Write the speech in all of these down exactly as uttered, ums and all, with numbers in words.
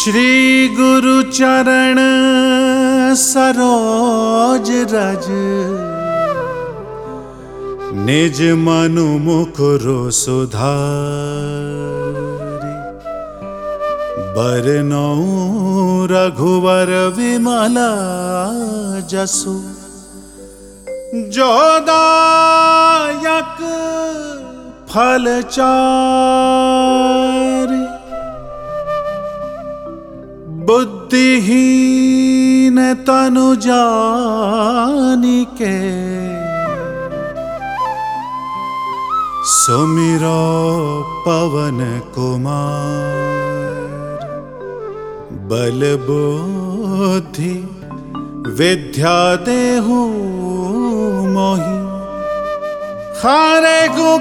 श्री गुरु चरण सरोज रज, निज मनु मुकुरु सुधारि। बरनउँ रघुवर विमला जसु, जो दायक फल चारि। बुद्धिहीन तनु जानिके, सुमिरो पवन कुमार। बल बुद्धि विद्या देहु मोहि, हारे गो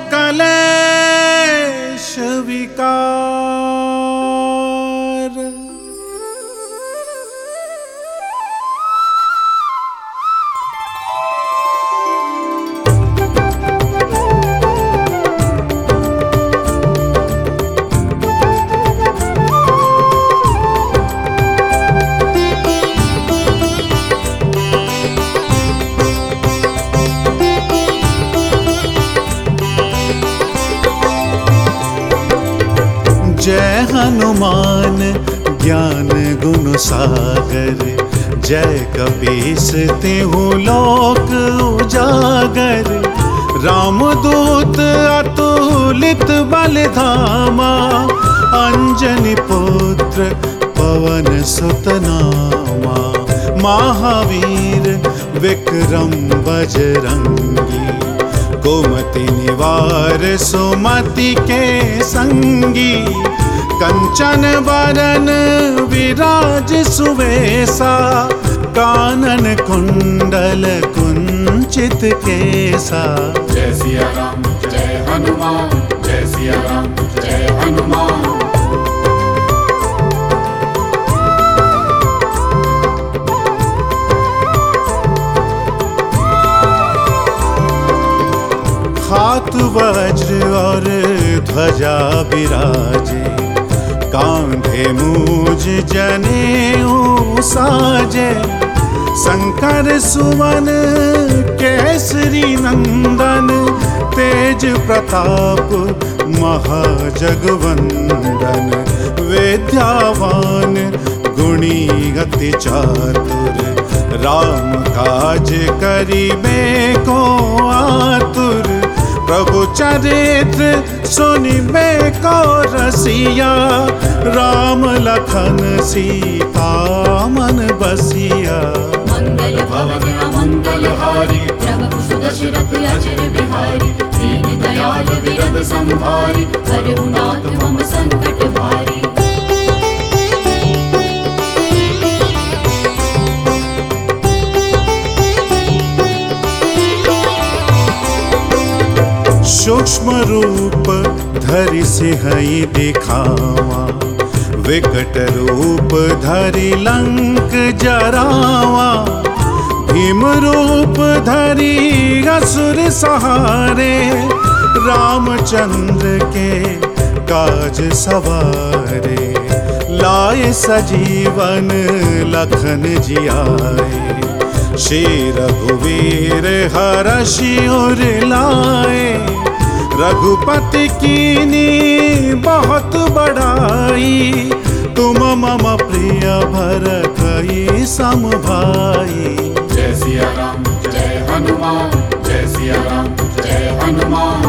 कलेश विकार। जय हनुमान ज्ञान गुण सागर, जय कपीस तिहु लोक उजागर। रामदूत अतुलित बल धामा, अंजनी पुत्र पवन सुत नामा। महावीर विक्रम बजरंगी, कुमति निवार सुमति के संगी। कंचन बरन विराज सुवेशा, कानन कुंडल कुंचित केसा। जय सिया राम जय हनुमान, जय सिया राम जय हनुमान। हाथ वज्र और ध्वजा बिराजे, कांधे मूज जनेऊ साजे। शंकर सुवन केसरी नंदन, तेज प्रताप महाजगवंदन। विद्यावान गुणी अति चातुर, राम काज करिबे को आतुर। प्रभु चरित्र सुनिबे को रसिया, राम लखन सीता मन बसिया। मंगल भवन अमंगल हारी, प्रभु सुदशरथ अजर बिहारी। दीन दयाल विरद संभारी, हरहु नाथ मम संकट भारी। सूक्ष्म रूप धरि सिंहई दिखावा, विकट रूप धरि लंक जरावा। भीम रूप धरि असुर सहारे, रामचंद्र के काज सवारे। लाए सजीवन लखन जियाए, श्री रघुवीर हरषि उर लाए। रघुपति कीनी बहुत बड़ाई, तुम मम प्रिय भरतहि सम भाई। जय सिया राम जय हनुमान, जय सिया राम जय हनुमान।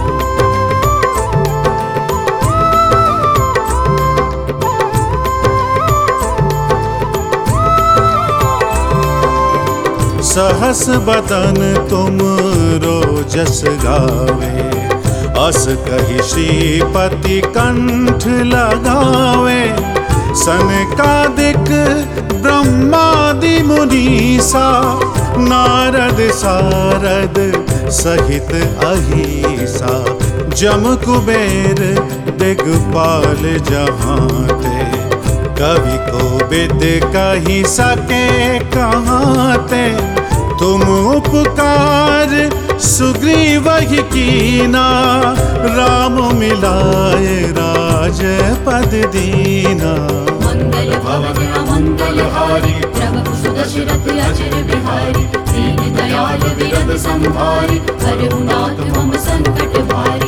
सहस बदन तुम रोजस गावे, अस कहि श्रीपति कंठ लगावे। सनकादिक ब्रह्मादि मुनीसा, नारद सारद सहित अहिसा। जम कुबेर दिगपाल जहाते, कवि कोविद कहि सके कहाते। तुम उपकार सुग्रीवहि कीना, राम मिलाए राजपद दीना। मंगल भवन अमंगलहारी प्रभु सुदशरथ अचर बिहारी दीन दयाल विरद संभारी हरहु नाथ मम संकट भारी।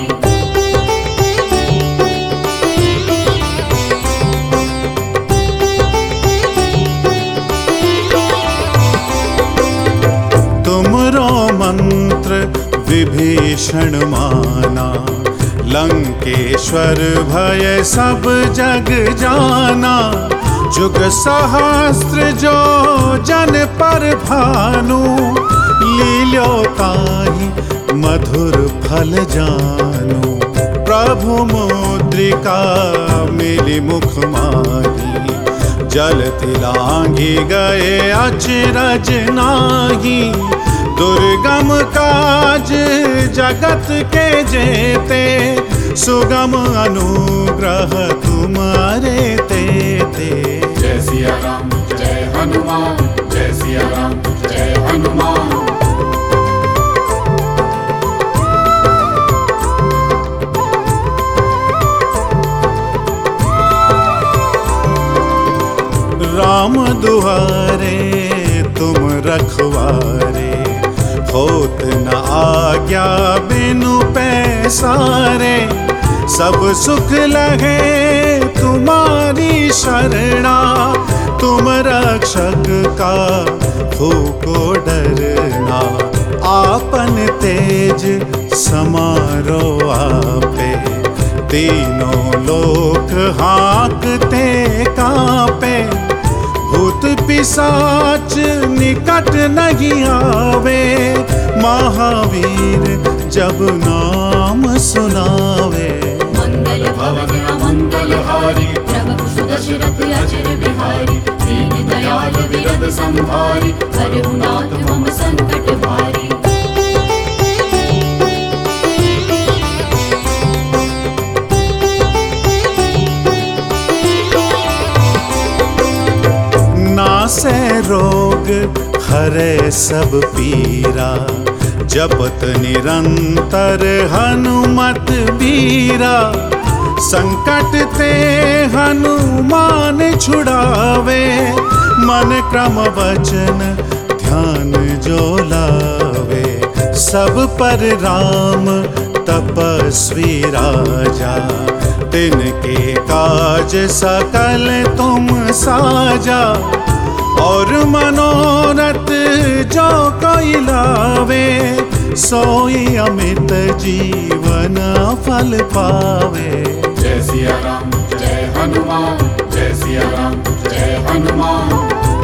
तुमरो मंत्र विभीषण माना लंकेश्वर भय सब जग जाना। जुग सहस्त्र जो जन पर भानु लील्यो ताहि मधुर फल जानु। प्रभु मुद्रिका मिली मुख माही जल तिलांगी गए अचरज नाही। दुर्गम काज जगत के जेते सुगम अनुग्रह तुम्हारे तेते। जय सिया राम जय हनुमान जय सिया राम जय हनुमान। राम दुआरे तुम रखवारे होत न आज्ञा बिनु पैसारे। सब सुख लगे तुम्हारी शरणा तुम रक्षक का को डरना। आपन तेज समारो आपे तीनों लोक हाँकते कांपे। भूत पिशाच निकट नहीं आवे महावीर जब नाम सुनावे। मंगल भवन अमंगलहारी प्रभु सुदशरथ अचर बिहारी दीन दयाल विरद संभारी हरहु नाथ मम संकट भारी। नासे रोग हरे सब पीरा जपत निरंतर हनुमत बीरा। संकट ते हनुमान छुड़ावे मन क्रम वचन ध्यान जो लावे। सब पर राम तपस्वी राजा तिनके काज सकल तुम साजा। और मनोरथ जो कोई लावे सोई अमित जीवन फल पावे। जय सिया राम जय हनुमान जय सिया राम जय हनुमान।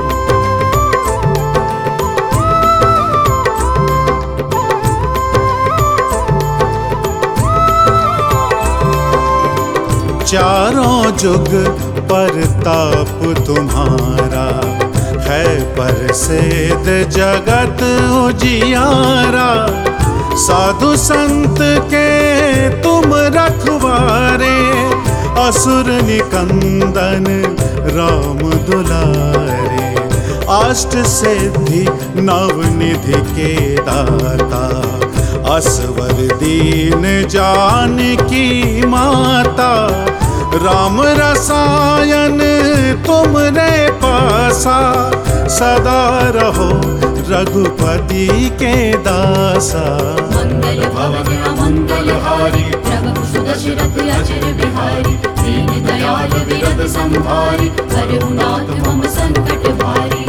चारों जुग परताप तुम्हारा है प्रसिद्ध जगत उजियारा। साधु संत के तुम रखवारे असुर निकंदन राम दुलारे। अष्ट सिद्धि नवनिधि के दाता असवर दीन जानकी माता। राम रसायन तुम रे पासा सदा रहो रघुपति के दासा। मंगल भवन अमंगलहारी प्रभु सुदशरथ अचर बिहारी दीन दयाल विरद संभारी हरहु नाथ मम संकट भारी।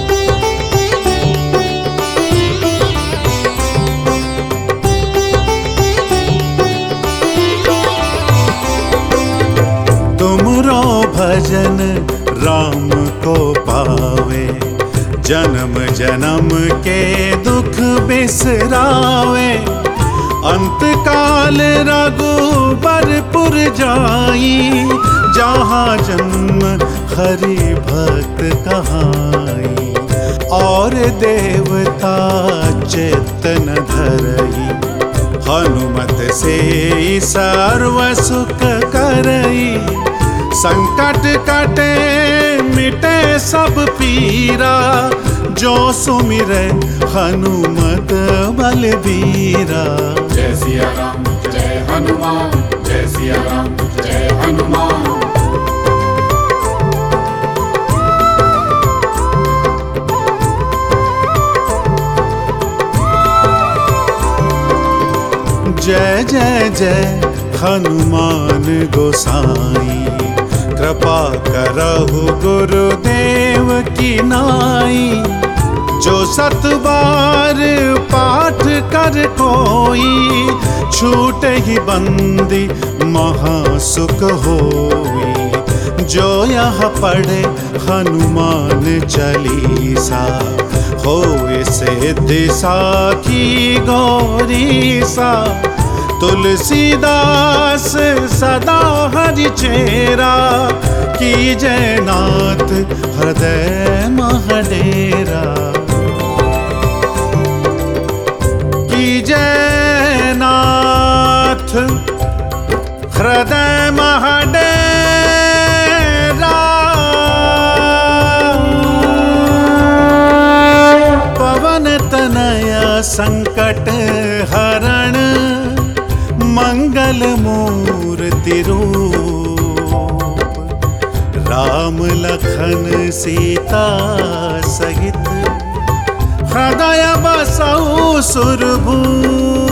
तुमरो भजन राम को पावे जन्म जन्म के दुख बिसरावे। अंत काल रघुबरपुर जाई जहाँ जन्म हरि भक्त कहाई। और देवता चित्त न धरई हनुमत से सर्व सुख करई। संकट कटे मिटे सब पीरा जो सुमिरै हनुमत बलबीरा। जय सिया राम जय हनुमान जय सिया राम जय हनुमान। जय जय जय हनुमान गोसाई, कृपा करहु गुरुदेव की नाई। जो सत बार पाठ कर कोई, छूटे ही बंदी महासुख होई। जो यह पढ़े हनुमान चालीसा, होए सिद्धि साखी गौरीसा। तुलसीदास सदा हरि चेरा, कीजय नाथ हृदय मह डेरा। कीजय नाथ हृदय मह डेरा। पवन तनया संकट हरण, मंगल मूर्ति रूप। राम लखन सीता सहित, हृदय बसहु सुरभूप।